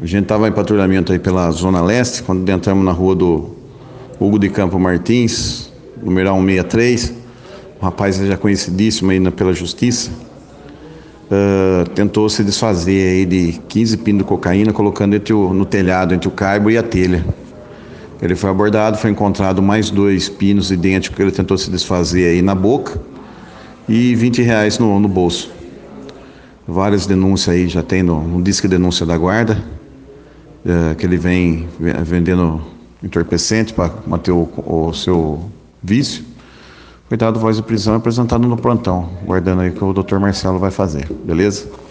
A gente estava em patrulhamento aí pela Zona Leste, quando entramos na rua do Hugo de Campo Martins, numeral 163, um rapaz já conhecidíssimo aí pela justiça, tentou se desfazer aí de 15 pinos de cocaína, colocando no telhado, entre o caibro e a telha. Ele foi abordado, foi encontrado mais 2 pinos idênticos que ele tentou se desfazer aí na boca e R$ 20 no bolso. Várias denúncias aí já tem no Disque Denúncia da Guarda, que ele vem vendendo entorpecente para manter o seu vício. Foi dado voz de prisão e apresentado no plantão, guardando aí o que o Dr. Marcelo vai fazer, beleza?